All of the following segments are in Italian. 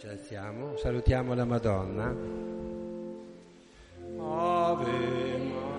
Ringraziamo, salutiamo la Madonna. Ave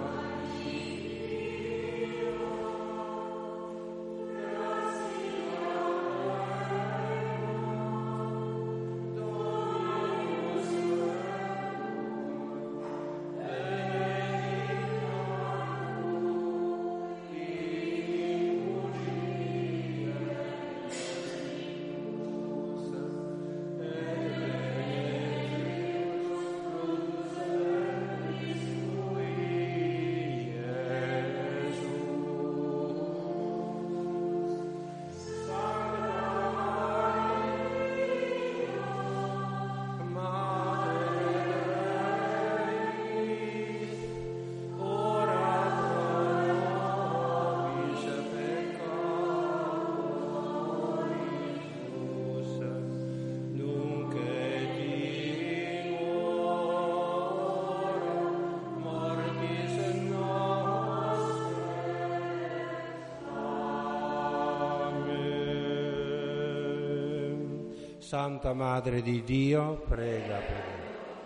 Santa Madre di Dio, prega per noi.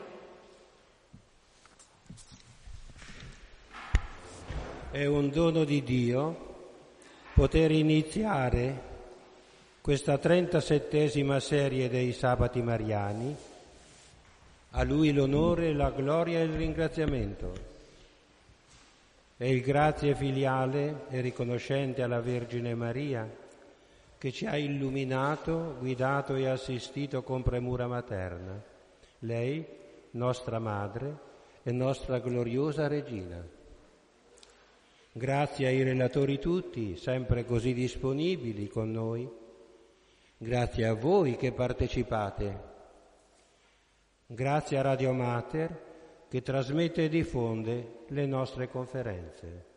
È un dono di Dio poter iniziare questa 37esima serie dei Sabati Mariani. A Lui l'onore, la gloria e il ringraziamento. E il grazie filiale e riconoscente alla Vergine Maria, che ci ha illuminato, guidato e assistito con premura materna. Lei, nostra Madre e nostra gloriosa Regina. Grazie ai relatori tutti, sempre così disponibili con noi. Grazie a voi che partecipate. Grazie a Radio Mater che trasmette e diffonde le nostre conferenze.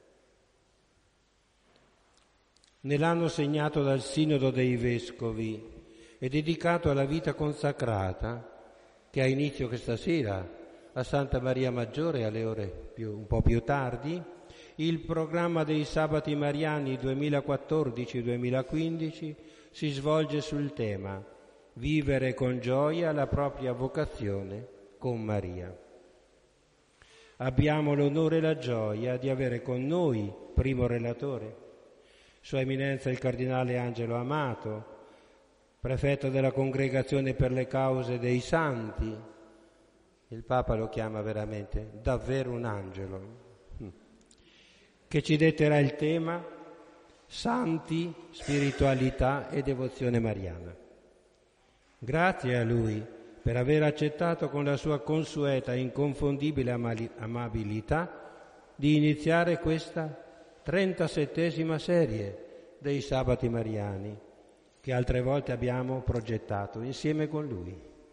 Nell'anno segnato dal Sinodo dei Vescovi e dedicato alla vita consacrata, che ha inizio questa sera a Santa Maria Maggiore alle ore un po' più tardi, il programma dei Sabati Mariani 2014-2015 si svolge sul tema Vivere con gioia la propria vocazione con Maria. Abbiamo l'onore e la gioia di avere con noi, primo relatore, Sua Eminenza il Cardinale Angelo Amato, prefetto della Congregazione per le Cause dei Santi. Il Papa lo chiama veramente davvero un angelo, che ci detterà il tema Santi, spiritualità e devozione mariana. Grazie a lui per aver accettato con la sua consueta e inconfondibile amabilità di iniziare questa 37esima serie dei Sabati Mariani, che altre volte abbiamo progettato insieme con lui.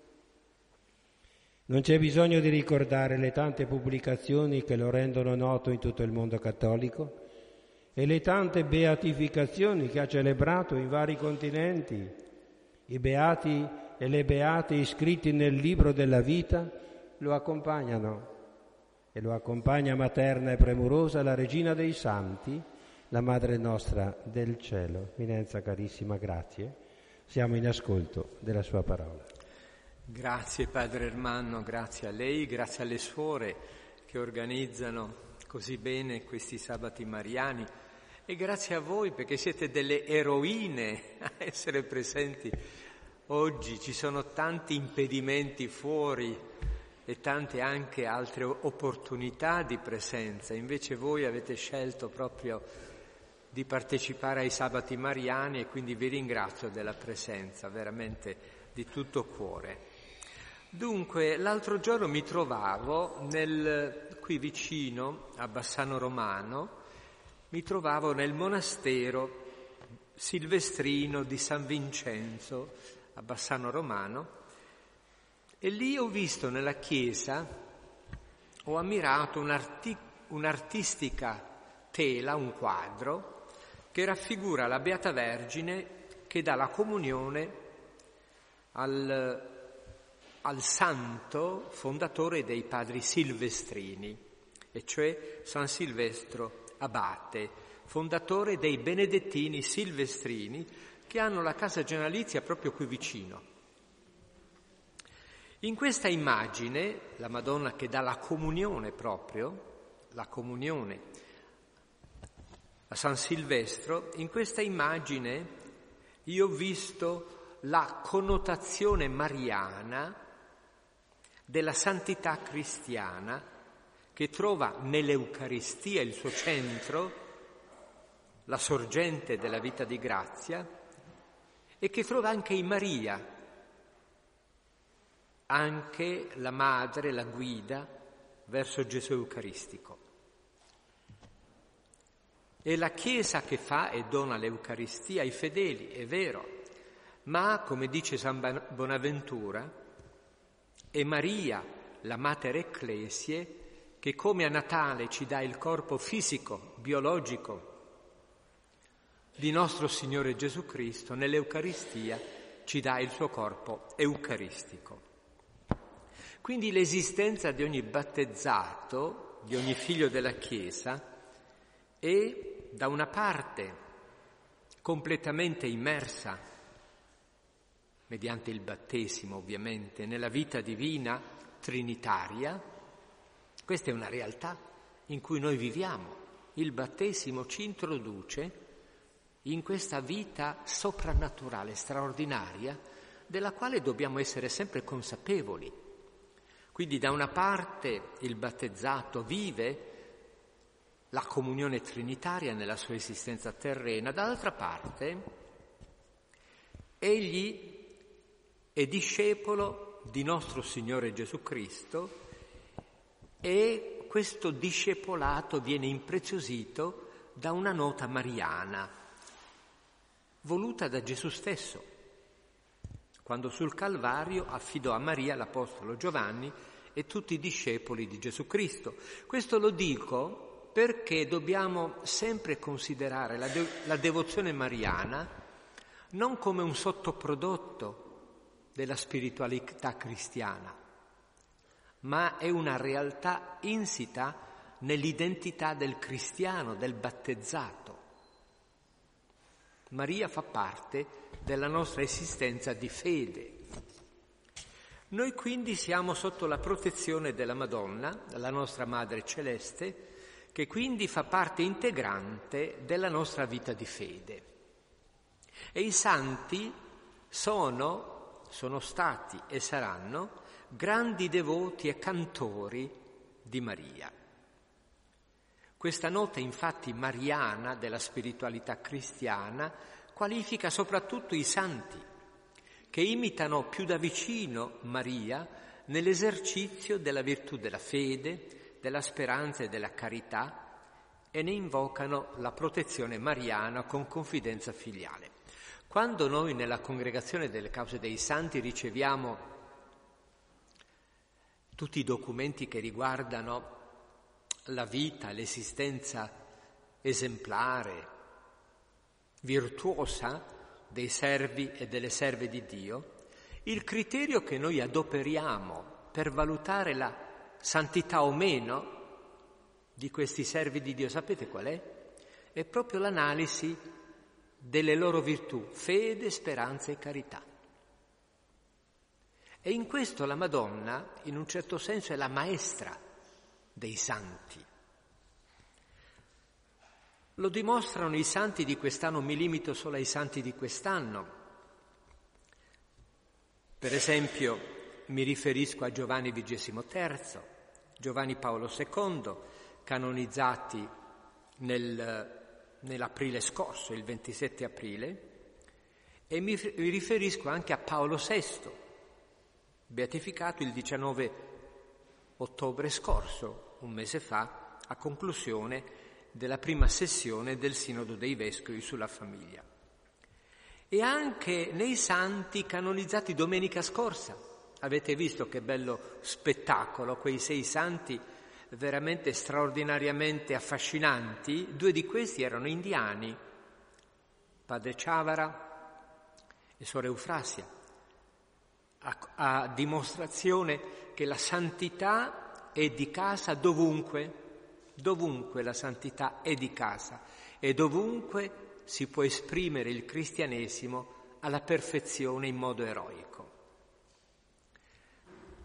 Non c'è bisogno di ricordare le tante pubblicazioni che lo rendono noto in tutto il mondo cattolico e le tante beatificazioni che ha celebrato in vari continenti. I beati e le beate iscritti nel libro della vita lo accompagnano. E lo accompagna materna e premurosa la Regina dei Santi, la Madre nostra del cielo. Eminenza carissima, grazie. Siamo in ascolto della sua parola. Grazie Padre Ermanno, grazie a lei, grazie alle suore che organizzano così bene questi Sabati Mariani e grazie a voi perché siete delle eroine a essere presenti oggi. Ci sono tanti impedimenti fuori e tante anche altre opportunità di presenza, invece voi avete scelto proprio di partecipare ai Sabati Mariani e quindi vi ringrazio della presenza, veramente di tutto cuore. Dunque, l'altro giorno mi trovavo qui vicino a Bassano Romano, mi trovavo nel monastero silvestrino di San Vincenzo a Bassano Romano e lì ho visto nella chiesa, ho ammirato un'artistica tela, un quadro che raffigura la Beata Vergine che dà la comunione al santo fondatore dei padri silvestrini, e cioè San Silvestro Abate, fondatore dei benedettini silvestrini che hanno la casa generalizia proprio qui vicino. In questa immagine, la Madonna che dà la comunione proprio, la comunione a San Silvestro, in questa immagine io ho visto la connotazione mariana della santità cristiana che trova nell'Eucaristia il suo centro, la sorgente della vita di grazia, e che trova anche in Maria, anche la madre, la guida verso Gesù Eucaristico. È la Chiesa che fa e dona l'Eucaristia ai fedeli, è vero, ma, come dice San Bonaventura, è Maria, la Mater Ecclesiae, che come a Natale ci dà il corpo fisico, biologico di nostro Signore Gesù Cristo, nell'Eucaristia ci dà il suo corpo eucaristico. Quindi l'esistenza di ogni battezzato, di ogni figlio della Chiesa, è da una parte completamente immersa, mediante il battesimo ovviamente, nella vita divina trinitaria. Questa è una realtà in cui noi viviamo. Il battesimo ci introduce in questa vita soprannaturale, straordinaria, della quale dobbiamo essere sempre consapevoli. Quindi da una parte il battezzato vive la comunione trinitaria nella sua esistenza terrena, dall'altra parte egli è discepolo di nostro Signore Gesù Cristo e questo discepolato viene impreziosito da una nota mariana, voluta da Gesù stesso, quando sul Calvario affidò a Maria l'Apostolo Giovanni e tutti i discepoli di Gesù Cristo. Questo lo dico perché dobbiamo sempre considerare la devozione mariana non come un sottoprodotto della spiritualità cristiana, ma è una realtà insita nell'identità del cristiano, del battezzato. Maria fa parte della nostra esistenza di fede. Noi quindi siamo sotto la protezione della Madonna, la nostra Madre Celeste, che quindi fa parte integrante della nostra vita di fede. E i santi sono stati e saranno grandi devoti e cantori di Maria. Questa nota infatti mariana della spiritualità cristiana qualifica soprattutto i santi, che imitano più da vicino Maria nell'esercizio della virtù della fede, della speranza e della carità e ne invocano la protezione mariana con confidenza filiale. Quando noi nella Congregazione delle Cause dei Santi riceviamo tutti i documenti che riguardano la vita, l'esistenza esemplare, virtuosa dei servi e delle serve di Dio, il criterio che noi adoperiamo per valutare la santità o meno di questi servi di Dio, sapete qual è? È proprio l'analisi delle loro virtù, fede, speranza e carità. E in questo la Madonna, in un certo senso, è la maestra dei santi. Lo dimostrano i santi di quest'anno, mi limito solo ai santi di quest'anno. Per esempio, mi riferisco a Giovanni XXIII, Giovanni Paolo II, canonizzati nell'aprile scorso, il 27 aprile, e mi riferisco anche a Paolo VI, beatificato il 19 ottobre scorso, un mese fa, a conclusione della prima sessione del Sinodo dei Vescovi sulla famiglia. E anche nei santi canonizzati domenica scorsa. Avete visto che bello spettacolo, quei 6 santi veramente straordinariamente affascinanti. 2 di questi erano indiani, padre Ciavara e suor Eufrasia, a dimostrazione che la santità è di casa dovunque la santità è di casa e dovunque si può esprimere il cristianesimo alla perfezione in modo eroico.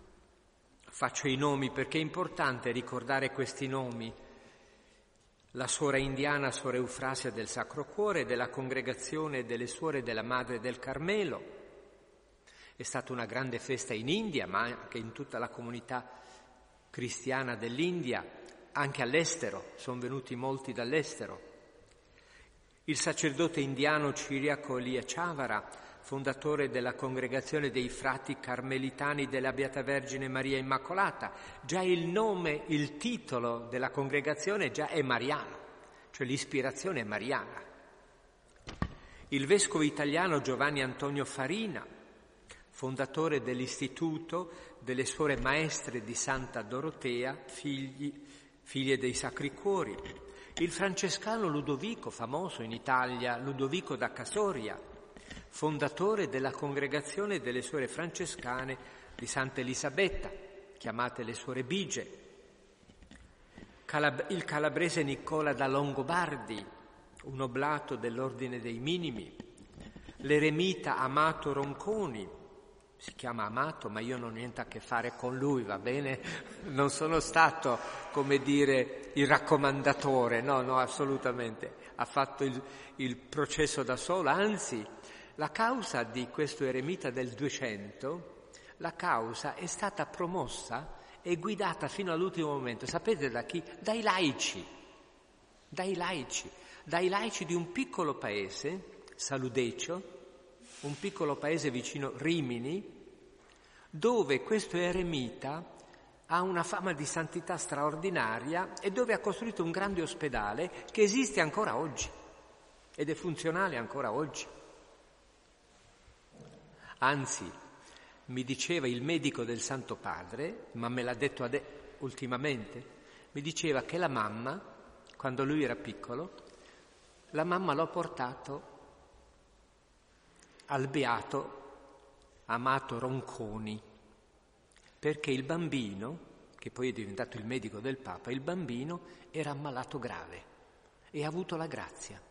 faccio i nomi perché è importante ricordare questi nomi. La suora indiana, suora Eufrasia del Sacro Cuore, della congregazione delle suore della Madre del Carmelo. È stata una grande festa in India, ma anche in tutta la comunità cristiana dell'India, anche all'estero, sono venuti molti dall'estero. Il sacerdote indiano Ciriaco Eliachavara, fondatore della congregazione dei frati carmelitani della Beata Vergine Maria Immacolata. Già il nome, il titolo della congregazione già è mariano, cioè l'ispirazione è mariana. Il vescovo italiano Giovanni Antonio Farina, fondatore dell'Istituto delle Suore Maestre di Santa Dorotea, figlie dei Sacri Cuori. Il francescano Ludovico, famoso in Italia, Ludovico da Casoria, fondatore della congregazione delle Suore Francescane di Santa Elisabetta, chiamate le Suore Bigie. Il calabrese Nicola da Longobardi, un oblato dell'Ordine dei Minimi. L'eremita Amato Ronconi, si chiama Amato, ma io non ho niente a che fare con lui, va bene? Non sono stato, come dire, il raccomandatore, no, assolutamente. Ha fatto il processo da solo, anzi, la causa di questo eremita del 200, la causa è stata promossa e guidata fino all'ultimo momento. Sapete da chi? Dai laici di un piccolo paese, Saludecio, un piccolo paese vicino Rimini, dove questo eremita ha una fama di santità straordinaria e dove ha costruito un grande ospedale che esiste ancora oggi ed è funzionale ancora oggi. Anzi, mi diceva il medico del Santo Padre, ma me l'ha detto ultimamente, mi diceva che la mamma, quando lui era piccolo, la mamma l'ha portato al beato Amato Ronconi, perché il bambino, che poi è diventato il medico del Papa, il bambino era ammalato grave e ha avuto la grazia.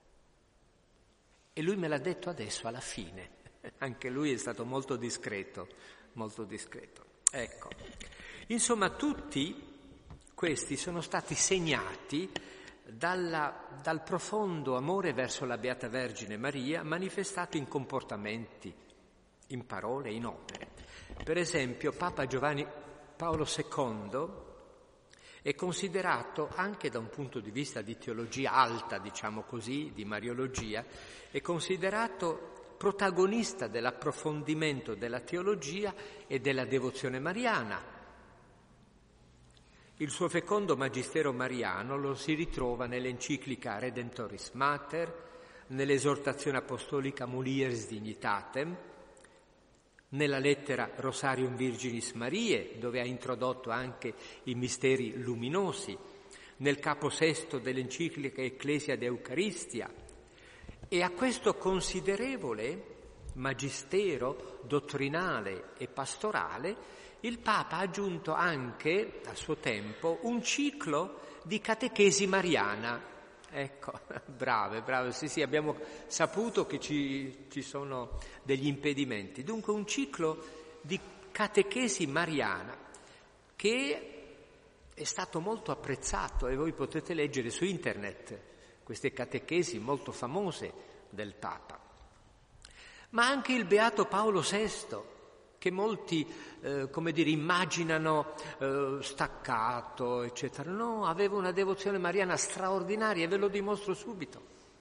E lui me l'ha detto adesso, alla fine. Anche lui è stato molto discreto. Ecco. Insomma, tutti questi sono stati segnati dal profondo amore verso la Beata Vergine Maria, manifestato in comportamenti, in parole, in opere. Per esempio, Papa Giovanni Paolo II è considerato, anche da un punto di vista di teologia alta, diciamo così, di mariologia, è considerato protagonista dell'approfondimento della teologia e della devozione mariana. Il suo fecondo magistero mariano lo si ritrova nell'enciclica Redentoris Mater, nell'esortazione apostolica Mulieris Dignitatem, nella lettera Rosarium Virginis Mariae, dove ha introdotto anche i misteri luminosi, nel capo sesto dell'enciclica Ecclesia de Eucaristia. E a questo considerevole magistero dottrinale e pastorale il Papa ha aggiunto anche, a suo tempo, un ciclo di catechesi mariana. Ecco, brave, sì, abbiamo saputo che ci sono degli impedimenti. Dunque un ciclo di catechesi mariana che è stato molto apprezzato e voi potete leggere su internet queste catechesi molto famose del Papa. Ma anche il Beato Paolo VI, che molti, immaginano staccato, eccetera. No, aveva una devozione mariana straordinaria e ve lo dimostro subito.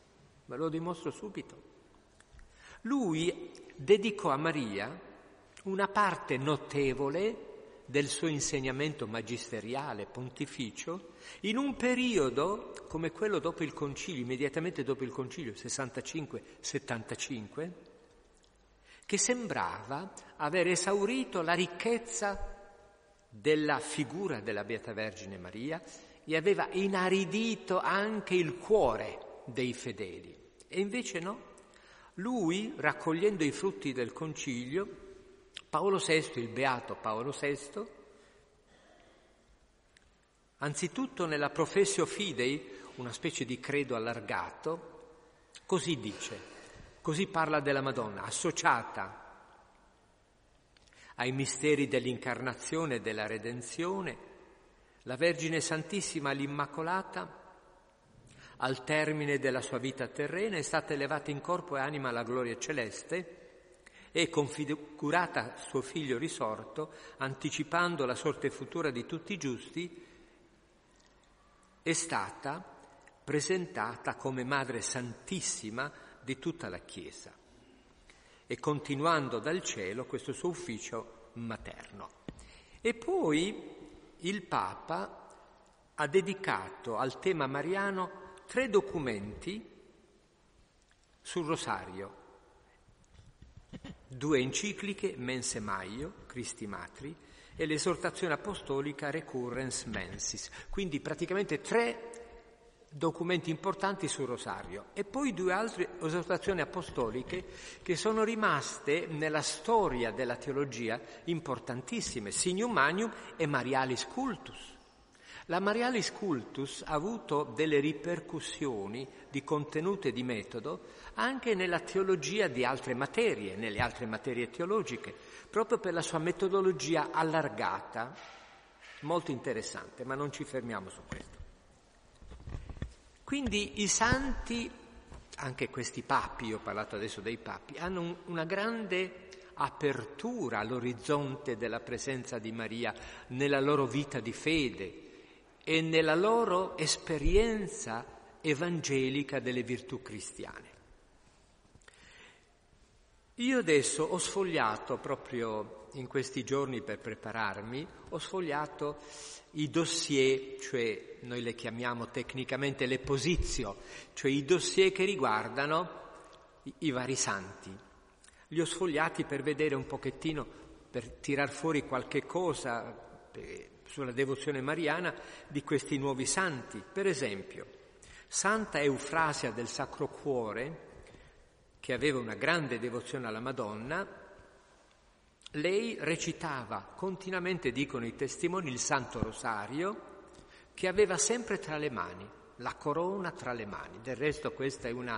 Lui dedicò a Maria una parte notevole del suo insegnamento magisteriale, pontificio, in un periodo come quello dopo il Concilio, immediatamente dopo il Concilio, 65-75, che sembrava aver esaurito la ricchezza della figura della Beata Vergine Maria e aveva inaridito anche il cuore dei fedeli. E invece no, lui, raccogliendo i frutti del Concilio, Paolo VI, il Beato Paolo VI, anzitutto nella Professio Fidei, una specie di credo allargato, così dice, così parla della Madonna, associata ai misteri dell'incarnazione e della redenzione, la Vergine Santissima all'Immacolata, al termine della sua vita terrena, è stata elevata in corpo e anima alla gloria celeste e configurata suo Figlio risorto, anticipando la sorte futura di tutti i giusti, è stata presentata come Madre Santissima di tutta la Chiesa e continuando dal cielo questo suo ufficio materno. E poi il Papa ha dedicato al tema mariano 3 documenti sul rosario, 2 encicliche, Mense Maio, Christi Matri, e l'esortazione apostolica Recurrens Mensis, quindi praticamente 3 documenti importanti sul rosario, e poi 2 altre esortazioni apostoliche che sono rimaste nella storia della teologia importantissime, Signum Magnum e Marialis Cultus. La Marialis Cultus ha avuto delle ripercussioni di contenuto e di metodo anche nella teologia di altre materie, nelle altre materie teologiche, proprio per la sua metodologia allargata, molto interessante, ma non ci fermiamo su questo. Quindi i santi, anche questi papi, io ho parlato adesso dei papi, hanno una grande apertura all'orizzonte della presenza di Maria nella loro vita di fede e nella loro esperienza evangelica delle virtù cristiane. Io adesso ho sfogliato, proprio in questi giorni per prepararmi, ho sfogliato i dossier, cioè noi le chiamiamo tecnicamente le posizio, cioè i dossier che riguardano i vari santi. Li ho sfogliati per vedere un pochettino, per tirar fuori qualche cosa sulla devozione mariana di questi nuovi santi. Per esempio, Santa Eufrasia del Sacro Cuore, che aveva una grande devozione alla Madonna, lei recitava continuamente, dicono i testimoni, il Santo Rosario, che aveva sempre tra le mani, la corona tra le mani. Del resto questa è una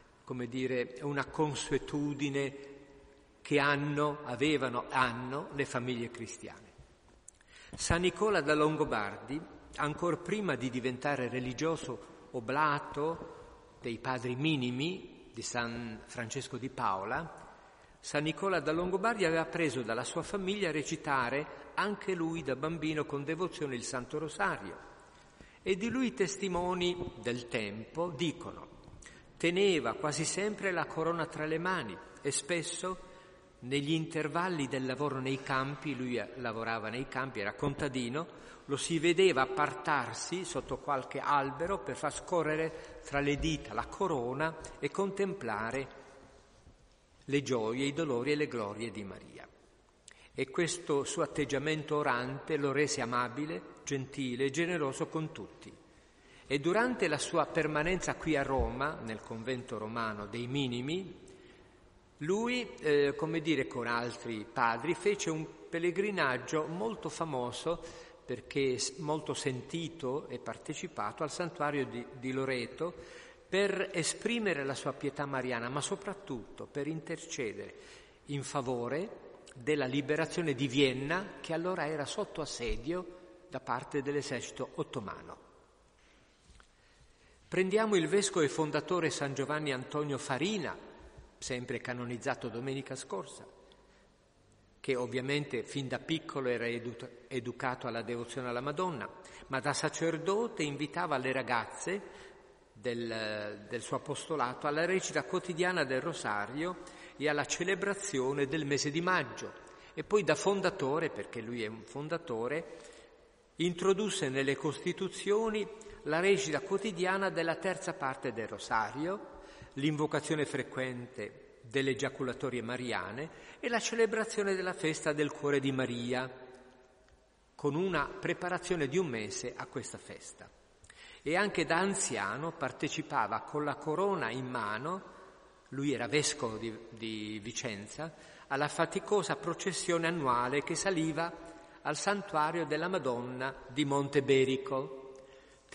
consuetudine che hanno le famiglie cristiane. San Nicola da Longobardi, ancor prima di diventare religioso oblato dei padri minimi di San Francesco di Paola, San Nicola da Longobardi aveva preso dalla sua famiglia a recitare anche lui da bambino con devozione il Santo Rosario, e di lui i testimoni del tempo dicono: teneva quasi sempre la corona tra le mani e spesso negli intervalli del lavoro nei campi, lui lavorava nei campi, era contadino, lo si vedeva appartarsi sotto qualche albero per far scorrere tra le dita la corona e contemplare le gioie, i dolori e le glorie di Maria. E questo suo atteggiamento orante lo rese amabile, gentile e generoso con tutti. E durante la sua permanenza qui a Roma, nel convento romano dei Minimi, lui, con altri padri, fece un pellegrinaggio molto famoso, perché molto sentito e partecipato, al santuario di Loreto, per esprimere la sua pietà mariana, ma soprattutto per intercedere in favore della liberazione di Vienna, che allora era sotto assedio da parte dell'esercito ottomano. Prendiamo il vescovo e fondatore San Giovanni Antonio Farina, sempre canonizzato domenica scorsa, che ovviamente fin da piccolo era educato alla devozione alla Madonna, ma da sacerdote invitava le ragazze del suo apostolato alla recita quotidiana del Rosario e alla celebrazione del mese di maggio, e poi da fondatore, perché lui è un fondatore, introdusse nelle Costituzioni la recita quotidiana della terza parte del Rosario, l'invocazione frequente delle giaculatorie mariane e la celebrazione della festa del Cuore di Maria, con una preparazione di un mese a questa festa. E anche da anziano partecipava con la corona in mano, lui era vescovo di Vicenza, alla faticosa processione annuale che saliva al santuario della Madonna di Monteberico,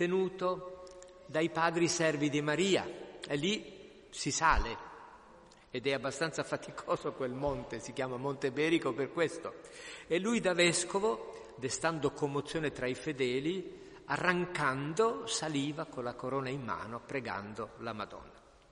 tenuto dai padri servi di Maria, e lì si sale ed è abbastanza faticoso quel monte, si chiama Monte Berico per questo. E lui da vescovo, destando commozione tra i fedeli, arrancando saliva con la corona in mano pregando la Madonna.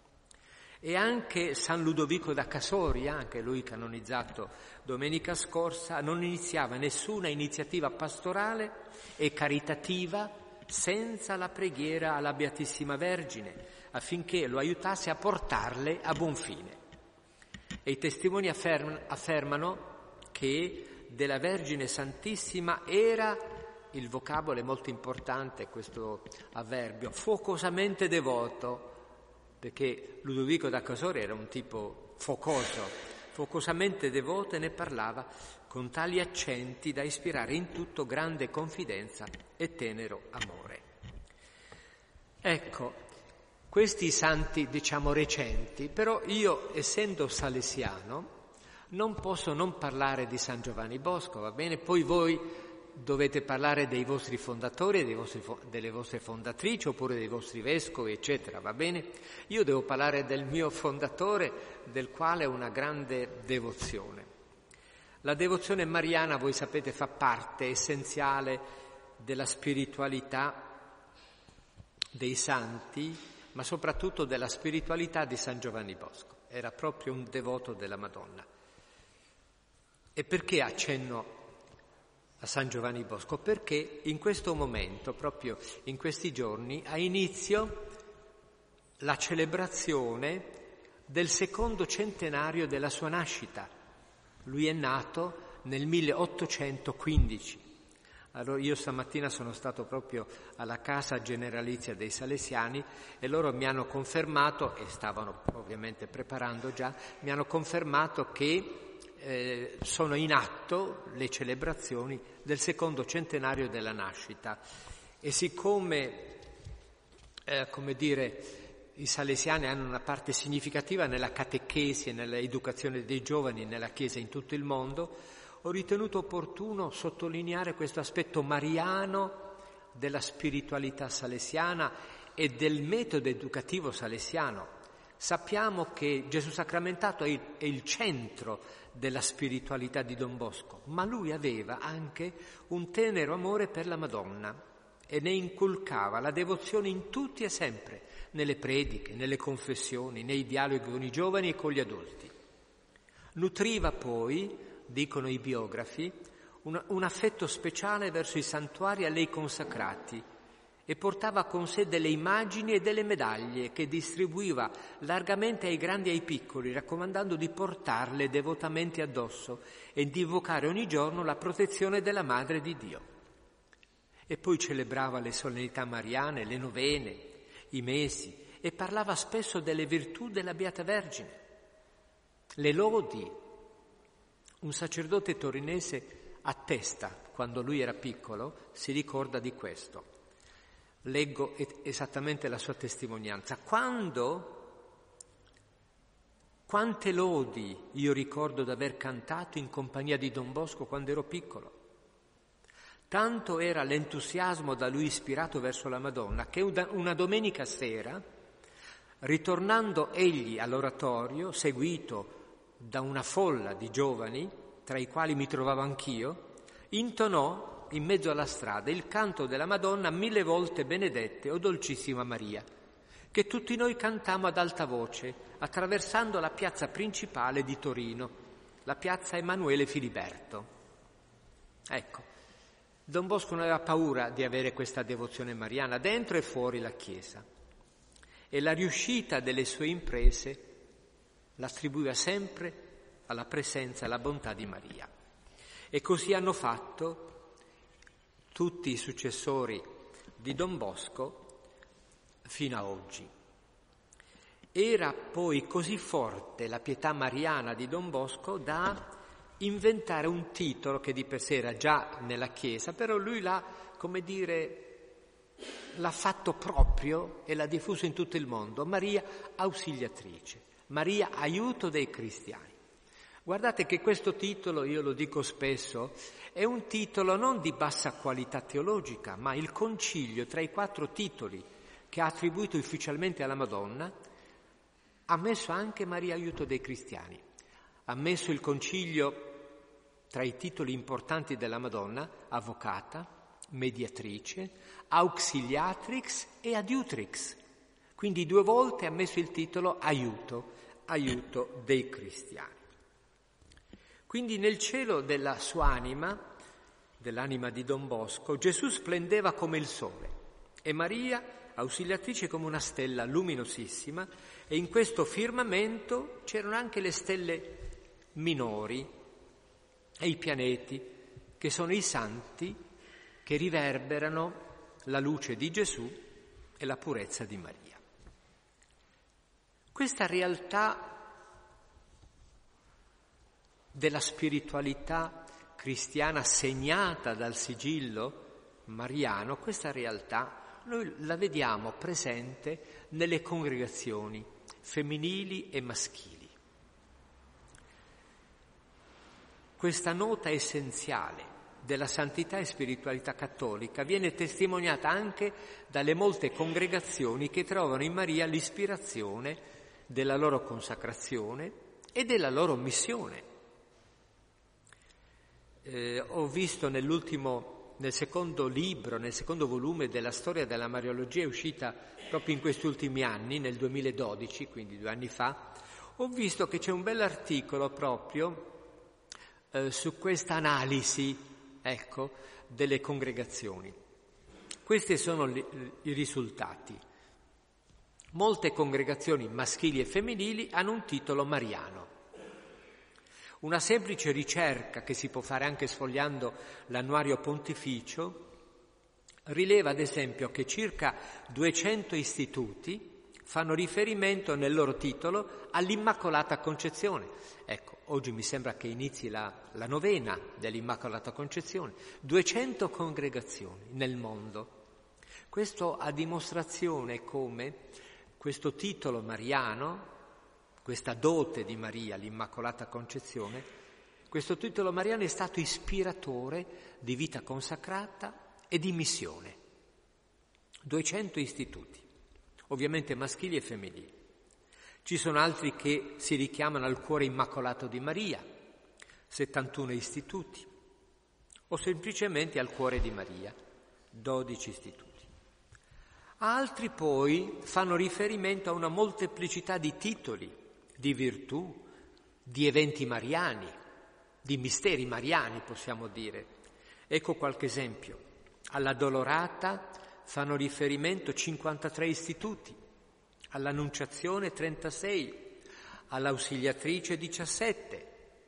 E anche San Ludovico da Casoria, anche lui canonizzato domenica scorsa, non iniziava nessuna iniziativa pastorale e caritativa senza la preghiera alla Beatissima Vergine, affinché lo aiutasse a portarle a buon fine. E i testimoni affermano che della Vergine Santissima era, il vocabolo è molto importante questo avverbio, focosamente devoto, perché Ludovico da Casoria era un tipo focoso, focosamente devoto, e ne parlava con tali accenti da ispirare in tutto grande confidenza e tenero amore. Ecco, questi santi, diciamo, recenti, però io, essendo salesiano, non posso non parlare di San Giovanni Bosco, va bene? Poi voi dovete parlare dei vostri fondatori, delle vostre fondatrici, oppure dei vostri vescovi, eccetera, va bene? Io devo parlare del mio fondatore, del quale ho una grande devozione. La devozione mariana, voi sapete, fa parte essenziale della spiritualità dei santi, ma soprattutto della spiritualità di San Giovanni Bosco. Era proprio un devoto della Madonna. E perché accenno a San Giovanni Bosco? Perché in questo momento, proprio in questi giorni, ha inizio la celebrazione del secondo centenario della sua nascita. Lui è nato nel 1815. Allora io stamattina sono stato proprio alla casa generalizia dei Salesiani e loro mi hanno confermato, e stavano ovviamente preparando già, mi hanno confermato che sono in atto le celebrazioni del secondo centenario della nascita. E siccome, i Salesiani hanno una parte significativa nella catechesi e nell'educazione dei giovani nella Chiesa in tutto il mondo, ho ritenuto opportuno sottolineare questo aspetto mariano della spiritualità salesiana e del metodo educativo salesiano. Sappiamo che Gesù sacramentato è il centro della spiritualità di Don Bosco, ma lui aveva anche un tenero amore per la Madonna e ne inculcava la devozione in tutti e sempre, nelle prediche, nelle confessioni, nei dialoghi con i giovani e con gli adulti. Nutriva poi, dicono i biografi, un affetto speciale verso i santuari a lei consacrati e portava con sé delle immagini e delle medaglie che distribuiva largamente ai grandi e ai piccoli, raccomandando di portarle devotamente addosso e di invocare ogni giorno la protezione della Madre di Dio. E poi celebrava le solennità mariane, le novene, i mesi, e parlava spesso delle virtù della Beata Vergine, le lodi. Un sacerdote torinese attesta, quando lui era piccolo, si ricorda di questo. Leggo esattamente la sua testimonianza. Quante lodi io ricordo d'aver cantato in compagnia di Don Bosco quando ero piccolo. Tanto era l'entusiasmo da lui ispirato verso la Madonna che una domenica sera, ritornando egli all'oratorio, seguito da una folla di giovani, tra i quali mi trovavo anch'io, intonò in mezzo alla strada il canto della Madonna 1000 volte benedette, o Dolcissima Maria, che tutti noi cantammo ad alta voce, attraversando la piazza principale di Torino, la piazza Emanuele Filiberto. Ecco, Don Bosco non aveva paura di avere questa devozione mariana dentro e fuori la Chiesa, e la riuscita delle sue imprese l'attribuiva sempre alla presenza e alla bontà di Maria. E così hanno fatto tutti i successori di Don Bosco fino a oggi. Era poi così forte la pietà mariana di Don Bosco da inventare un titolo che di per sé era già nella Chiesa, però lui l'ha fatto proprio e l'ha diffuso in tutto il mondo: Maria Ausiliatrice, Maria aiuto dei cristiani. Guardate che questo titolo, io lo dico spesso, è un titolo non di bassa qualità teologica, ma il concilio tra i 4 titoli che ha attribuito ufficialmente alla Madonna ha messo anche Maria aiuto dei cristiani, ha messo il concilio tra i titoli importanti della Madonna, avvocata, mediatrice, auxiliatrix e adiutrix. Quindi 2 volte ha messo il titolo aiuto dei cristiani. Quindi nel cielo della sua anima, dell'anima di Don Bosco, Gesù splendeva come il sole e Maria, ausiliatrice, come una stella luminosissima, e in questo firmamento c'erano anche le stelle minori e i pianeti, che sono i santi che riverberano la luce di Gesù e la purezza di Maria. Questa realtà della spiritualità cristiana segnata dal sigillo mariano, questa realtà noi la vediamo presente nelle congregazioni femminili e maschili. Questa nota essenziale della santità e spiritualità cattolica viene testimoniata anche dalle molte congregazioni che trovano in Maria l'ispirazione della loro consacrazione e della loro missione. Ho visto nel secondo libro, nel secondo volume della storia della Mariologia, uscita proprio in questi ultimi anni, nel 2012, quindi 2 anni fa, ho visto che c'è un bell'articolo proprio su questa analisi, delle congregazioni. Questi sono i risultati. Molte congregazioni maschili e femminili hanno un titolo mariano. Una semplice ricerca che si può fare anche sfogliando l'annuario pontificio rileva ad esempio che circa 200 istituti fanno riferimento nel loro titolo all'Immacolata Concezione. Ecco, oggi mi sembra che inizi la novena dell'Immacolata Concezione. 200 congregazioni nel mondo. Questo a dimostrazione come questo titolo mariano, questa dote di Maria, l'Immacolata Concezione, questo titolo mariano è stato ispiratore di vita consacrata e di missione. 200 istituti, ovviamente maschili e femminili. Ci sono altri che si richiamano al cuore immacolato di Maria, 71 istituti, o semplicemente al cuore di Maria, 12 istituti. Altri poi fanno riferimento a una molteplicità di titoli, di virtù, di eventi mariani, di misteri mariani, possiamo dire. Ecco qualche esempio. Alla Dolorata fanno riferimento 53 istituti, all'Annunciazione 36, all'Ausiliatrice 17.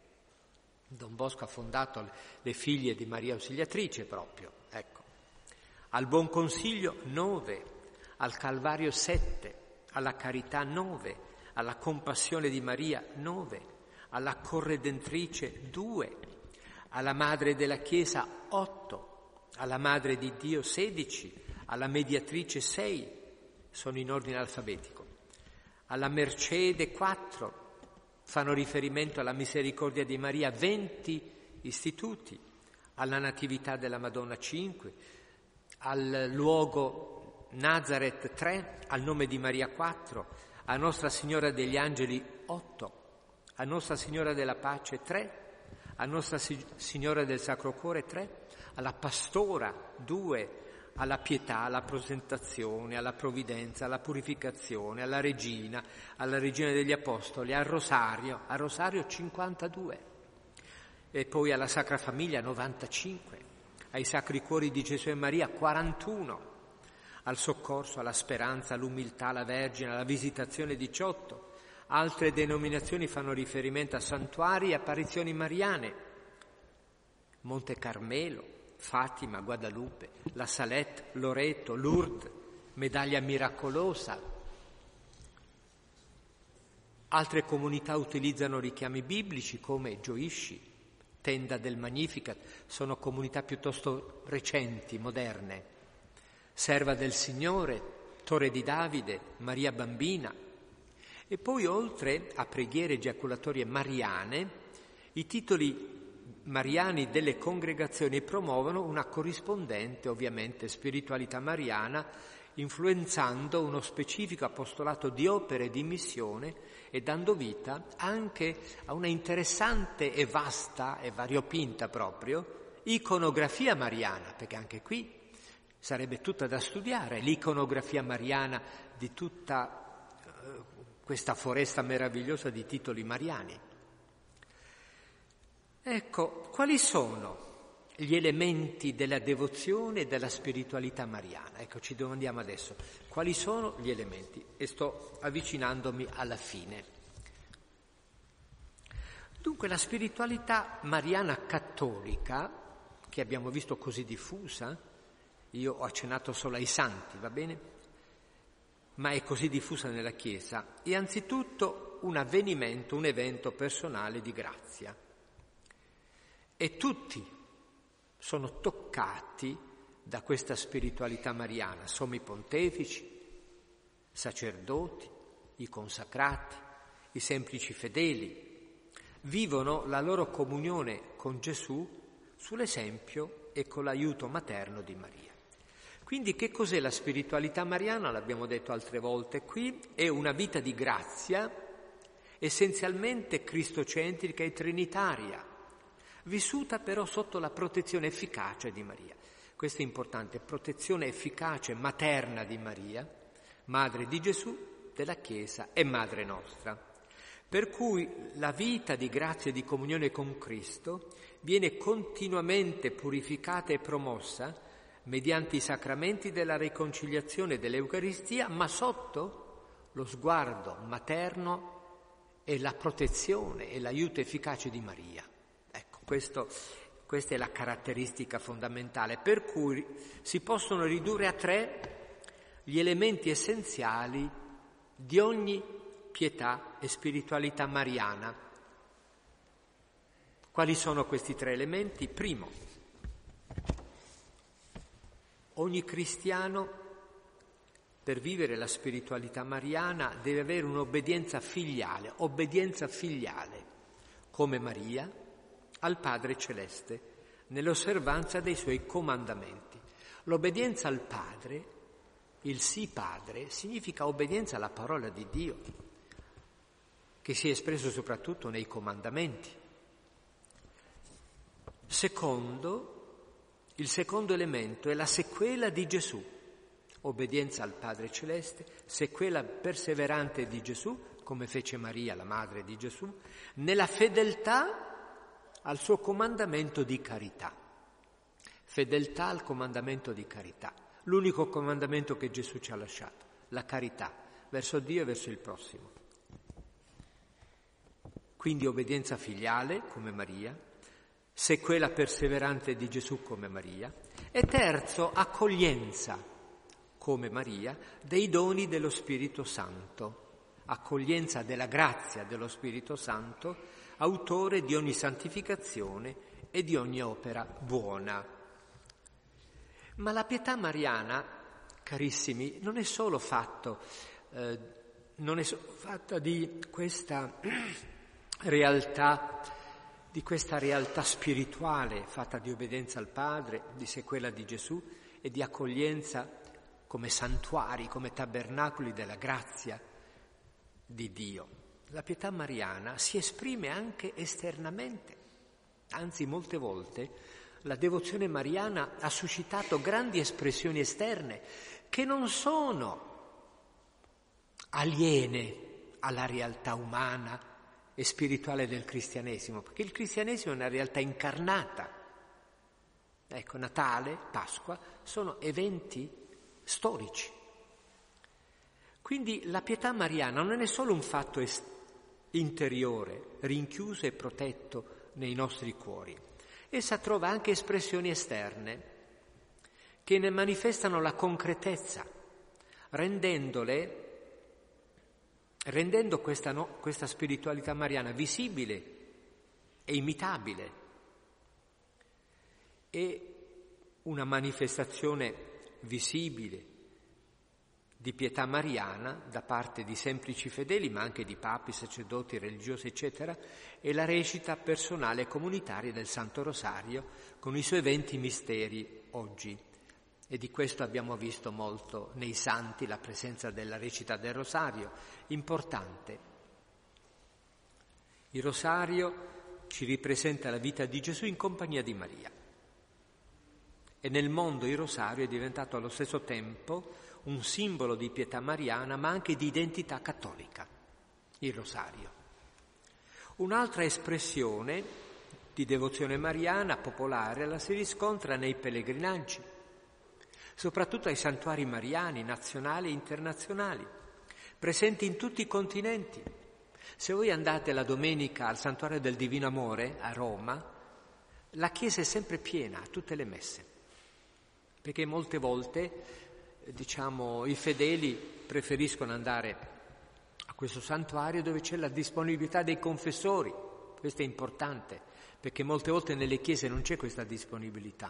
Don Bosco ha fondato le figlie di Maria Ausiliatrice proprio, ecco. Al Buon Consiglio 9, al Calvario 7, alla Carità 9, alla Compassione di Maria 9, alla Corredentrice 2, alla Madre della Chiesa 8, alla Madre di Dio 16, alla Mediatrice 6, sono in ordine alfabetico, alla Mercede 4, fanno riferimento alla Misericordia di Maria 20 istituti, alla Natività della Madonna 5, al luogo Nazareth 3, al Nome di Maria 4, a Nostra Signora degli Angeli 8, a Nostra Signora della Pace 3, a Nostra Signora del Sacro Cuore 3, alla Pastora 2, alla Pietà, alla Presentazione, alla Provvidenza, alla Purificazione, alla Regina degli Apostoli, al Rosario 52, e poi alla Sacra Famiglia 95, ai Sacri Cuori di Gesù e Maria 41, al Soccorso, alla Speranza, all'Umiltà, alla Vergine, alla Visitazione 18. Altre denominazioni fanno riferimento a santuari e apparizioni mariane. Monte Carmelo, Fatima, Guadalupe, la Salette, Loreto, Lourdes, Medaglia Miracolosa. Altre comunità utilizzano richiami biblici come Gioisci, Tenda del Magnificat, sono comunità piuttosto recenti, moderne. Serva del Signore, Torre di Davide, Maria Bambina. E poi, oltre a preghiere ejaculatorie mariane, i titoli mariani delle congregazioni promuovono una corrispondente, ovviamente, spiritualità mariana influenzando uno specifico apostolato di opere di missione e dando vita anche a una interessante e vasta e variopinta proprio iconografia mariana, perché anche qui sarebbe tutta da studiare, l'iconografia mariana di tutta questa foresta meravigliosa di titoli mariani. Ecco, quali sono gli elementi della devozione e della spiritualità mariana? Ecco, ci domandiamo adesso, quali sono gli elementi? E sto avvicinandomi alla fine. Dunque, la spiritualità mariana cattolica, che abbiamo visto così diffusa, io ho accennato solo ai santi, va bene? Ma è così diffusa nella Chiesa, è anzitutto un avvenimento, un evento personale di grazia. E tutti sono toccati da questa spiritualità mariana, sommi pontefici, sacerdoti, i consacrati, i semplici fedeli, vivono la loro comunione con Gesù sull'esempio e con l'aiuto materno di Maria. Quindi che cos'è la spiritualità mariana? L'abbiamo detto altre volte qui, è una vita di grazia essenzialmente cristocentrica e trinitaria, vissuta però sotto la protezione efficace di Maria. Questo è importante, protezione efficace materna di Maria, madre di Gesù, della Chiesa e madre nostra. Per cui la vita di grazia e di comunione con Cristo viene continuamente purificata e promossa mediante i sacramenti della riconciliazione e dell'Eucaristia, ma sotto lo sguardo materno e la protezione e l'aiuto efficace di Maria. Questa è la caratteristica fondamentale, per cui si possono ridurre a 3 gli elementi essenziali di ogni pietà e spiritualità mariana. Quali sono questi 3 elementi? Primo, ogni cristiano per vivere la spiritualità mariana deve avere un'obbedienza filiale, come Maria, al Padre Celeste, nell'osservanza dei suoi comandamenti. L'obbedienza al Padre, il sì Padre, significa obbedienza alla parola di Dio, che si è espresso soprattutto nei comandamenti. Il secondo elemento è la sequela di Gesù, obbedienza al Padre Celeste, sequela perseverante di Gesù, come fece Maria, la madre di Gesù, nella fedeltà al suo comandamento di carità. Fedeltà al comandamento di carità, l'unico comandamento che Gesù ci ha lasciato, la carità verso Dio e verso il prossimo. Quindi obbedienza filiale come Maria, sequela perseverante di Gesù come Maria, e terzo, accoglienza come Maria dei doni dello Spirito Santo, accoglienza della grazia dello Spirito Santo, autore di ogni santificazione e di ogni opera buona. Ma la pietà mariana, carissimi, non è solo fatta di questa realtà spirituale, fatta di obbedienza al Padre, di sequela di Gesù e di accoglienza come santuari, come tabernacoli della grazia di Dio. La pietà mariana si esprime anche esternamente, anzi molte volte la devozione mariana ha suscitato grandi espressioni esterne che non sono aliene alla realtà umana e spirituale del cristianesimo, perché il cristianesimo è una realtà incarnata. Ecco, Natale, Pasqua sono eventi storici. Quindi la pietà mariana non è solo un fatto interiore, rinchiuso e protetto nei nostri cuori. Essa trova anche espressioni esterne che ne manifestano la concretezza, rendendo questa spiritualità mariana visibile e imitabile e una manifestazione visibile di pietà mariana da parte di semplici fedeli, ma anche di papi, sacerdoti, religiosi, eccetera, e la recita personale e comunitaria del Santo Rosario con i suoi 20 misteri oggi E di questo abbiamo visto molto nei santi, la presenza della recita del rosario, importante. Il rosario ci ripresenta la vita di Gesù in compagnia di Maria. E nel mondo il rosario è diventato allo stesso tempo un simbolo di pietà mariana, ma anche di identità cattolica, il rosario. Un'altra espressione di devozione mariana popolare la si riscontra nei pellegrinaggi, soprattutto ai santuari mariani nazionali e internazionali, presenti in tutti i continenti. Se voi andate la domenica al Santuario del Divino Amore a Roma, la chiesa è sempre piena a tutte le messe, perché molte volte, i fedeli preferiscono andare a questo santuario dove c'è la disponibilità dei confessori. Questo è importante, perché molte volte nelle chiese non c'è questa disponibilità.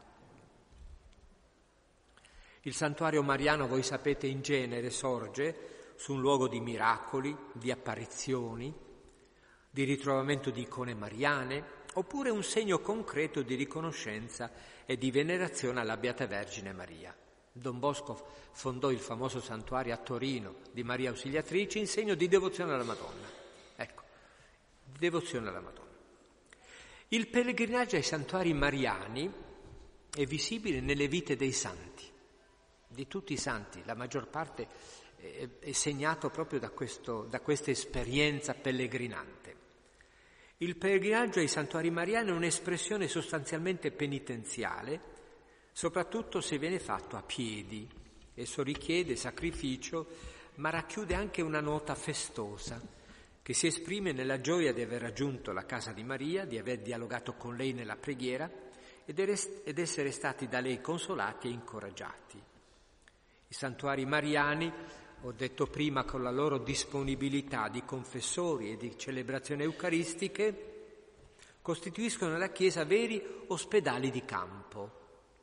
Il santuario mariano, voi sapete, in genere sorge su un luogo di miracoli, di apparizioni, di ritrovamento di icone mariane, oppure un segno concreto di riconoscenza e di venerazione alla Beata Vergine Maria. Don Bosco fondò il famoso santuario a Torino di Maria Ausiliatrice in segno di devozione alla Madonna. Ecco, devozione alla Madonna. Il pellegrinaggio ai santuari mariani è visibile nelle vite dei santi, di tutti i santi. La maggior parte è segnato proprio da questa esperienza pellegrinante. Il pellegrinaggio ai santuari mariani è un'espressione sostanzialmente penitenziale, soprattutto se viene fatto a piedi. Esso richiede sacrificio, ma racchiude anche una nota festosa, che si esprime nella gioia di aver raggiunto la casa di Maria, di aver dialogato con lei nella preghiera ed essere stati da lei consolati e incoraggiati. I santuari mariani, ho detto prima, con la loro disponibilità di confessori e di celebrazioni eucaristiche, costituiscono nella Chiesa veri ospedali di campo,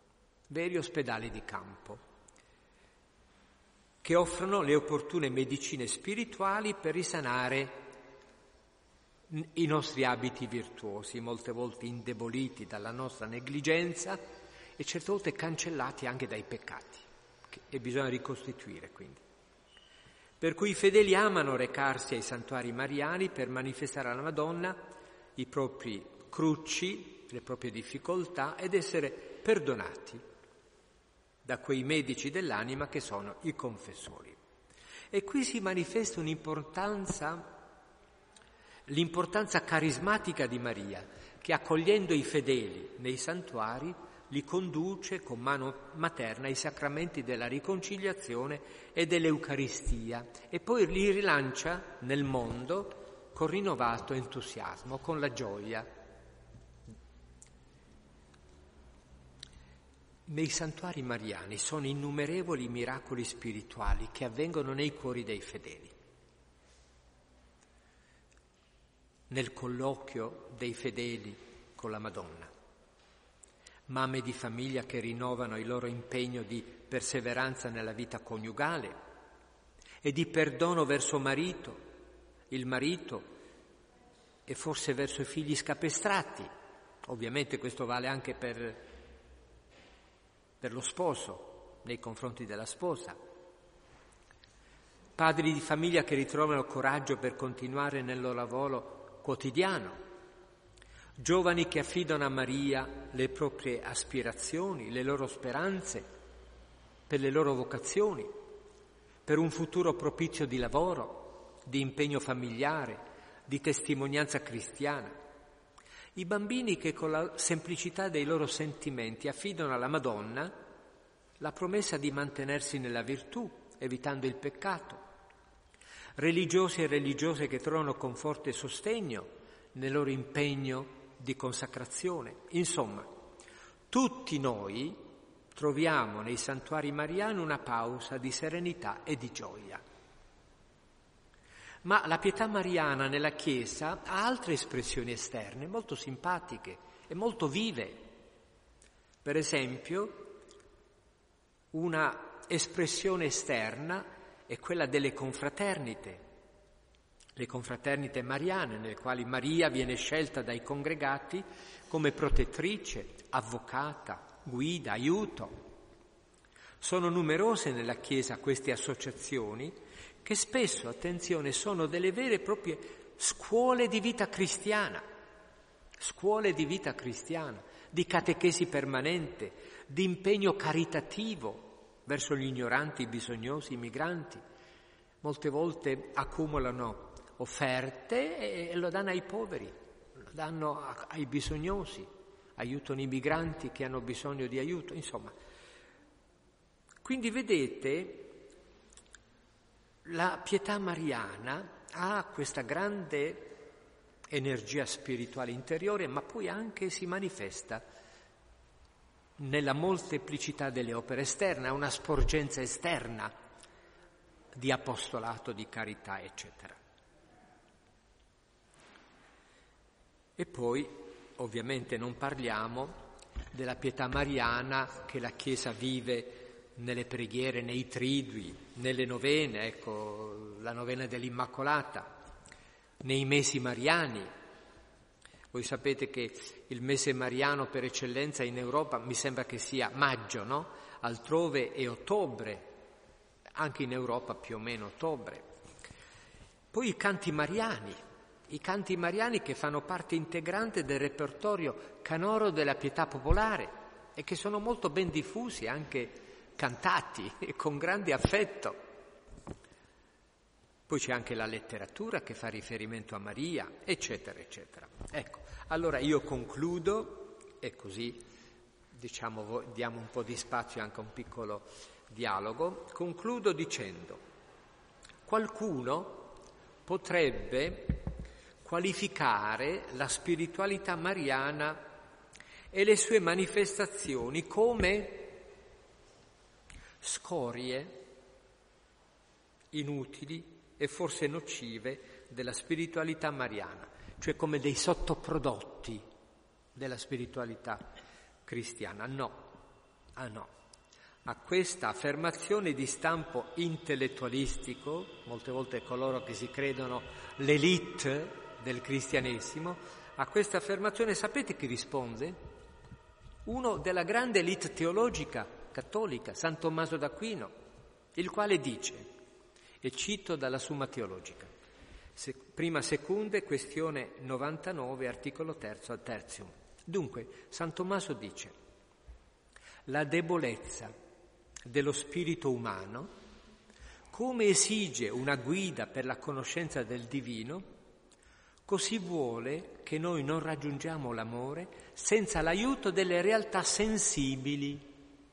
che offrono le opportune medicine spirituali per risanare i nostri abiti virtuosi, molte volte indeboliti dalla nostra negligenza e certe volte cancellati anche dai peccati, e bisogna ricostituire quindi. Per cui i fedeli amano recarsi ai santuari mariani per manifestare alla Madonna i propri crucci, le proprie difficoltà ed essere perdonati da quei medici dell'anima che sono i confessori. E qui si manifesta l'importanza carismatica di Maria, che accogliendo i fedeli nei santuari li conduce con mano materna ai sacramenti della riconciliazione e dell'Eucaristia e poi li rilancia nel mondo con rinnovato entusiasmo, con la gioia. Nei santuari mariani sono innumerevoli i miracoli spirituali che avvengono nei cuori dei fedeli. Nel colloquio dei fedeli con la Madonna, mamme di famiglia che rinnovano il loro impegno di perseveranza nella vita coniugale e di perdono verso il marito e forse verso i figli scapestrati. Ovviamente questo vale anche per lo sposo, nei confronti della sposa. Padri di famiglia che ritrovano coraggio per continuare nel loro lavoro quotidiano, giovani che affidano a Maria le proprie aspirazioni, le loro speranze, per le loro vocazioni, per un futuro propizio di lavoro, di impegno familiare, di testimonianza cristiana. I bambini che con la semplicità dei loro sentimenti affidano alla Madonna la promessa di mantenersi nella virtù, evitando il peccato. Religiosi e religiose che trovano conforto e sostegno nel loro impegno di consacrazione. Insomma, tutti noi troviamo nei santuari mariani una pausa di serenità e di gioia. Ma la pietà mariana nella Chiesa ha altre espressioni esterne molto simpatiche e molto vive. Per esempio, una espressione esterna è quella delle confraternite, le confraternite mariane, nelle quali Maria viene scelta dai congregati come protettrice, avvocata, guida, aiuto. Sono numerose nella Chiesa queste associazioni che spesso, attenzione, sono delle vere e proprie scuole di vita cristiana, di catechesi permanente, di impegno caritativo verso gli ignoranti, i bisognosi, i migranti. Molte volte accumulano offerte e lo danno ai poveri, lo danno ai bisognosi, aiutano i migranti che hanno bisogno di aiuto, insomma. Quindi vedete, la pietà mariana ha questa grande energia spirituale interiore, ma poi anche si manifesta nella molteplicità delle opere esterne, ha una sporgenza esterna di apostolato, di carità, eccetera. E poi, ovviamente, non parliamo della pietà mariana che la Chiesa vive nelle preghiere, nei tridui, nelle novene, ecco, la novena dell'Immacolata, nei mesi mariani. Voi sapete che il mese mariano per eccellenza in Europa mi sembra che sia maggio, no? Altrove è ottobre, anche in Europa più o meno ottobre. Poi i canti mariani che fanno parte integrante del repertorio canoro della pietà popolare e che sono molto ben diffusi, anche cantati e con grande affetto. Poi c'è anche la letteratura che fa riferimento a Maria, eccetera, eccetera. Ecco, allora io concludo e così, diciamo, diamo un po' di spazio anche a un piccolo dialogo. Concludo dicendo: qualcuno potrebbe qualificare la spiritualità mariana e le sue manifestazioni come scorie inutili e forse nocive della spiritualità mariana, cioè come dei sottoprodotti della spiritualità cristiana. No. A questa affermazione di stampo intellettualistico, molte volte coloro che si credono l'élite del cristianesimo, a questa affermazione sapete chi risponde? Uno della grande élite teologica cattolica, San Tommaso d'Aquino, il quale dice, e cito dalla Summa Teologica, prima secunde, questione 99, articolo 3 al tertium. Dunque, San Tommaso dice: la debolezza dello spirito umano, come esige una guida per la conoscenza del divino, così vuole che noi non raggiungiamo l'amore senza l'aiuto delle realtà sensibili,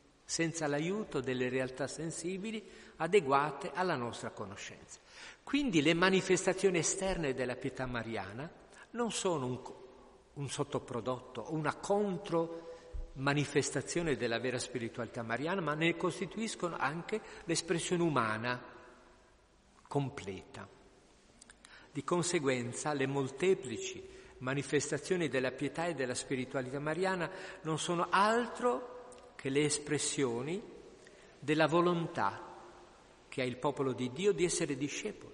adeguate alla nostra conoscenza. Quindi le manifestazioni esterne della pietà mariana non sono un sottoprodotto o una contromanifestazione della vera spiritualità mariana, ma ne costituiscono anche l'espressione umana completa. Di conseguenza, le molteplici manifestazioni della pietà e della spiritualità mariana non sono altro che le espressioni della volontà che ha il popolo di Dio di essere discepoli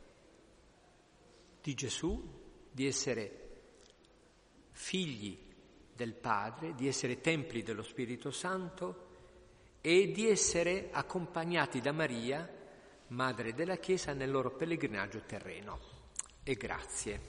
di Gesù, di essere figli del Padre, di essere templi dello Spirito Santo e di essere accompagnati da Maria, Madre della Chiesa, nel loro pellegrinaggio terreno. E grazie.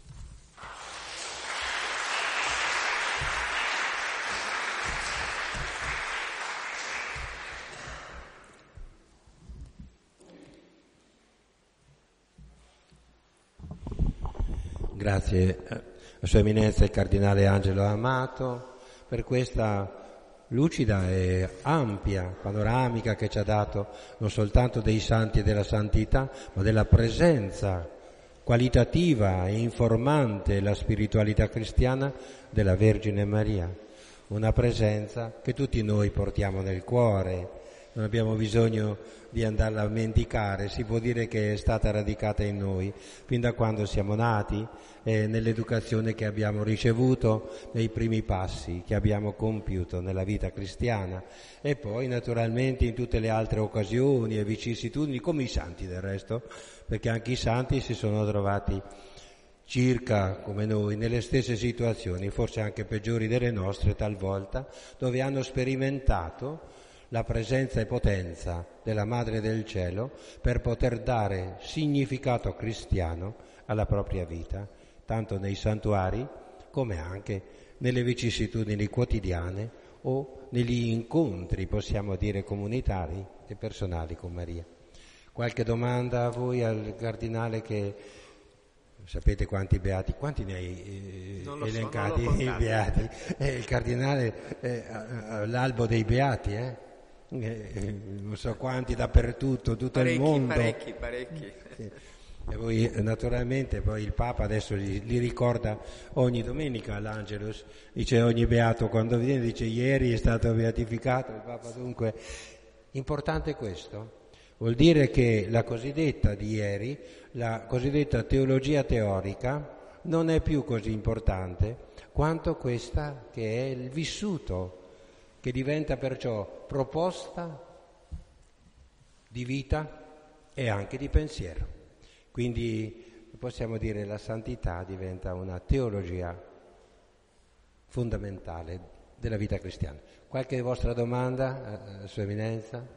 Grazie a Sua Eminenza il Cardinale Angelo Amato per questa lucida e ampia panoramica che ci ha dato non soltanto dei santi e della santità, ma della presenza qualitativa e informante la spiritualità cristiana della Vergine Maria, una presenza che tutti noi portiamo nel cuore. Non abbiamo bisogno di andarla a mendicare, si può dire che è stata radicata in noi fin da quando siamo nati e nell'educazione che abbiamo ricevuto, nei primi passi che abbiamo compiuto nella vita cristiana e poi naturalmente in tutte le altre occasioni e vicissitudini, come i santi del resto, perché anche i santi si sono trovati circa come noi nelle stesse situazioni, forse anche peggiori delle nostre talvolta, dove hanno sperimentato la presenza e potenza della Madre del Cielo per poter dare significato cristiano alla propria vita, tanto nei santuari come anche nelle vicissitudini quotidiane o negli incontri, possiamo dire, comunitari e personali con Maria. Qualche domanda a voi, al Cardinale, che sapete quanti beati, quanti ne hai elencati i beati? Il Cardinale l'albo dei beati, non so quanti dappertutto, tutto il mondo. Parecchi. Sì. E poi naturalmente poi il Papa adesso li ricorda ogni domenica all'Angelus, dice ogni beato quando viene, dice ieri è stato beatificato il Papa. Dunque importante questo. Vuol dire che la cosiddetta di ieri, la cosiddetta teologia teorica, non è più così importante quanto questa che è il vissuto, che diventa perciò proposta di vita e anche di pensiero. Quindi possiamo dire che la santità diventa una teologia fondamentale della vita cristiana. Qualche vostra domanda, Sua Eminenza?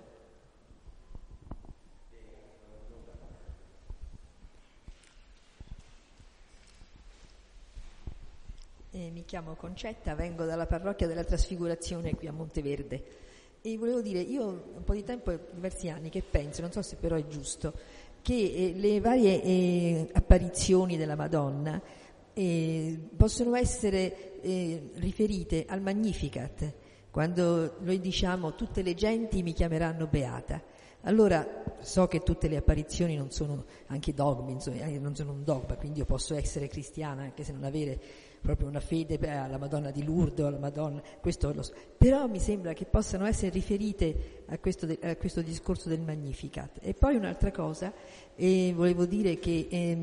Mi chiamo Concetta, vengo dalla parrocchia della Trasfigurazione qui a Monteverde e volevo dire, io un po' di tempo, diversi anni, che penso, non so se però è giusto, che le varie apparizioni della Madonna possono essere riferite al Magnificat, quando noi diciamo tutte le genti mi chiameranno beata. Allora so che tutte le apparizioni non sono anche dogmi, insomma, non sono un dogma, quindi io posso essere cristiana anche se non avere proprio una fede alla Madonna di Lourdes o alla Madonna, questo lo so. Però mi sembra che possano essere riferite a questo discorso del Magnificat. E poi un'altra cosa, volevo dire che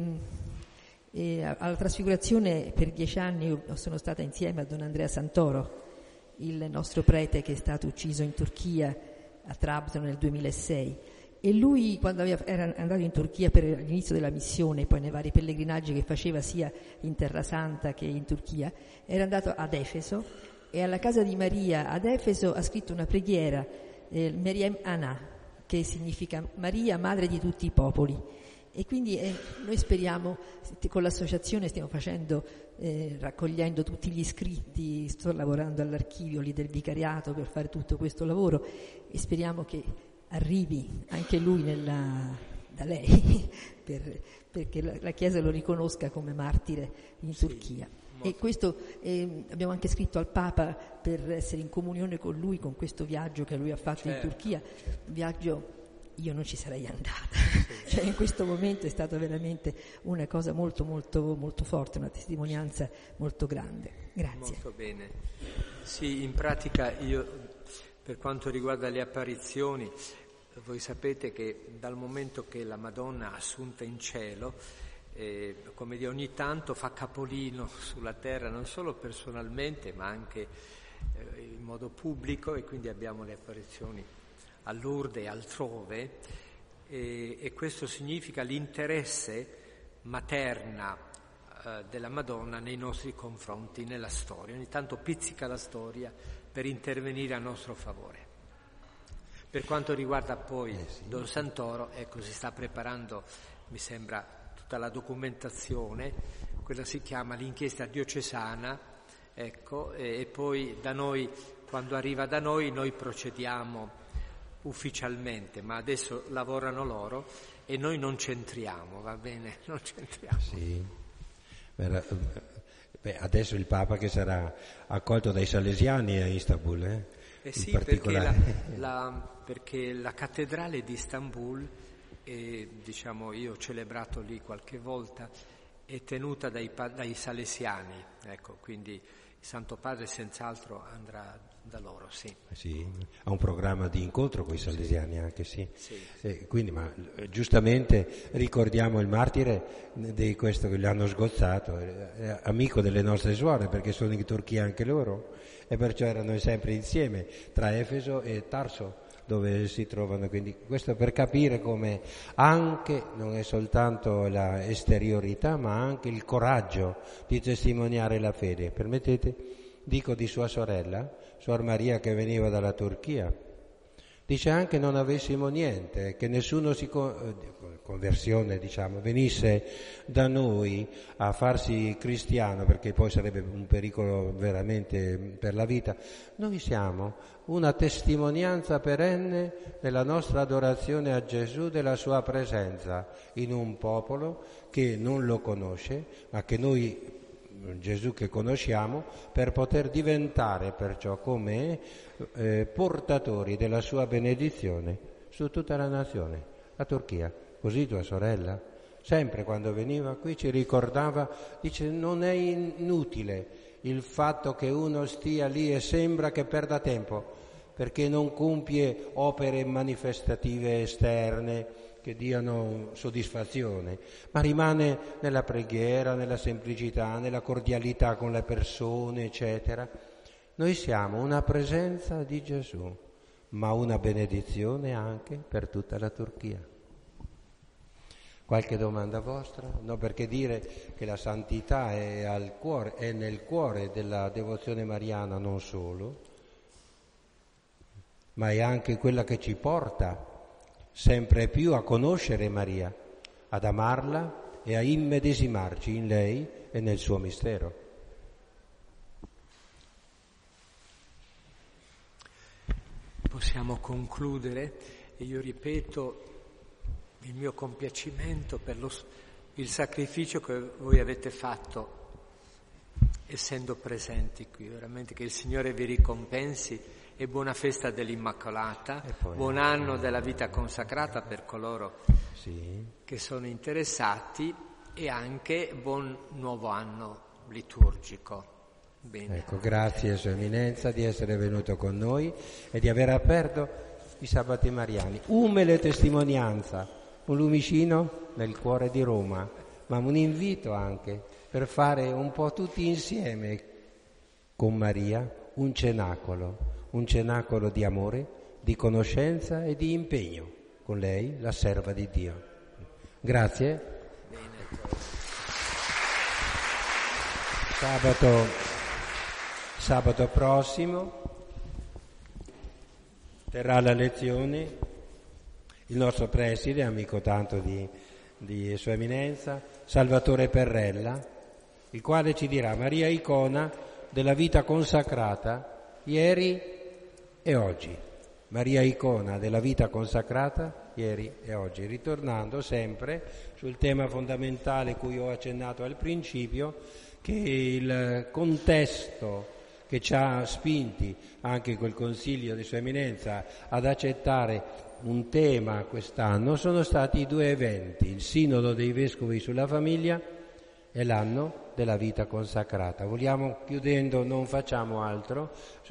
alla Trasfigurazione per 10 anni io sono stata insieme a Don Andrea Santoro, il nostro prete che è stato ucciso in Turchia a Trabzon nel 2006. E lui, quando era andato in Turchia per l'inizio della missione, poi nei vari pellegrinaggi che faceva sia in Terra Santa che in Turchia, era andato ad Efeso e alla casa di Maria ad Efeso ha scritto una preghiera, Meriem Ana, che significa Maria, madre di tutti i popoli. E quindi noi speriamo, con l'associazione stiamo facendo, raccogliendo tutti gli iscritti, sto lavorando all'archivio lì del vicariato per fare tutto questo lavoro e speriamo che arrivi anche lui da lei, perché la Chiesa lo riconosca come martire in Turchia. E questo abbiamo anche scritto al Papa per essere in comunione con lui con questo viaggio che lui ha fatto in Turchia, un viaggio io non ci sarei andata, cioè in questo momento è stata veramente una cosa molto molto molto forte, una testimonianza molto grande. Grazie. Molto bene. Sì, in pratica io, per quanto riguarda le apparizioni, voi sapete che dal momento che la Madonna è assunta in cielo, come dire, ogni tanto fa capolino sulla terra, non solo personalmente ma anche in modo pubblico, e quindi abbiamo le apparizioni a Lourdes e altrove, e questo significa l'interesse materna della Madonna nei nostri confronti, nella storia. Ogni tanto pizzica la storia per intervenire a nostro favore. Per quanto riguarda poi Don Santoro, ecco, si sta preparando, mi sembra, tutta la documentazione, quella si chiama l'inchiesta diocesana, ecco, e poi da noi, quando arriva da noi procediamo ufficialmente, ma adesso lavorano loro e noi non c'entriamo, va bene? Non c'entriamo. Sì. Beh, adesso il Papa che sarà accolto dai Salesiani a Istanbul, sì, perché la cattedrale di Istanbul, diciamo, io ho celebrato lì qualche volta, è tenuta dai Salesiani, ecco, quindi il Santo Padre senz'altro andrà da loro, sì. Sì, ha un programma di incontro con i Salesiani anche, sì. Quindi, ma giustamente ricordiamo il martire di questo che li hanno sgozzato, amico delle nostre suore, perché sono in Turchia anche loro, e perciò erano sempre insieme tra Efeso e Tarso, dove si trovano. Quindi questo per capire come anche non è soltanto la esteriorità, ma anche il coraggio di testimoniare la fede. Permettete, dico di sua sorella, Suor Maria, che veniva dalla Turchia, Dice anche non avessimo niente, che nessuno conversione, diciamo, venisse da noi a farsi cristiano, perché poi sarebbe un pericolo veramente per la vita. Noi siamo una testimonianza perenne della nostra adorazione a Gesù, della sua presenza in un popolo che non lo conosce, ma che noi, Gesù che conosciamo, per poter diventare perciò come portatori della sua benedizione su tutta la nazione, la Turchia. Così tua sorella, sempre quando veniva qui ci ricordava, dice non è inutile il fatto che uno stia lì e sembra che perda tempo, perché non compie opere manifestative esterne che diano soddisfazione, ma rimane nella preghiera, nella semplicità, nella cordialità con le persone, eccetera. Noi siamo una presenza di Gesù, ma una benedizione anche per tutta la Turchia. Qualche domanda vostra? No, perché dire che la santità è nel cuore della devozione mariana non solo, ma è anche quella che ci porta sempre più a conoscere Maria, ad amarla e a immedesimarci in lei e nel suo mistero. Possiamo concludere e io ripeto il mio compiacimento per il sacrificio che voi avete fatto essendo presenti qui, veramente che il Signore vi ricompensi e buona festa dell'Immacolata, buon anno della vita consacrata per coloro che sono interessati e anche buon nuovo anno liturgico. Bene. Ecco, grazie Sua Eminenza di essere venuto con noi e di aver aperto i sabati mariani. Umile testimonianza, un lumicino nel cuore di Roma, ma un invito anche per fare un po' tutti insieme con Maria un cenacolo di amore, di conoscenza e di impegno con lei, la serva di Dio. Grazie. Sabato prossimo terrà la lezione il nostro preside, amico tanto di Sua Eminenza, Salvatore Perrella, il quale ci dirà Maria icona della vita consacrata ieri e oggi. Maria icona della vita consacrata ieri e oggi, ritornando sempre sul tema fondamentale cui ho accennato al principio, che il contesto che ci ha spinti anche col Consiglio di Sua Eminenza ad accettare un tema quest'anno sono stati i due eventi, il Sinodo dei Vescovi sulla famiglia e l'anno della vita consacrata. Chiudendo, non facciamo altro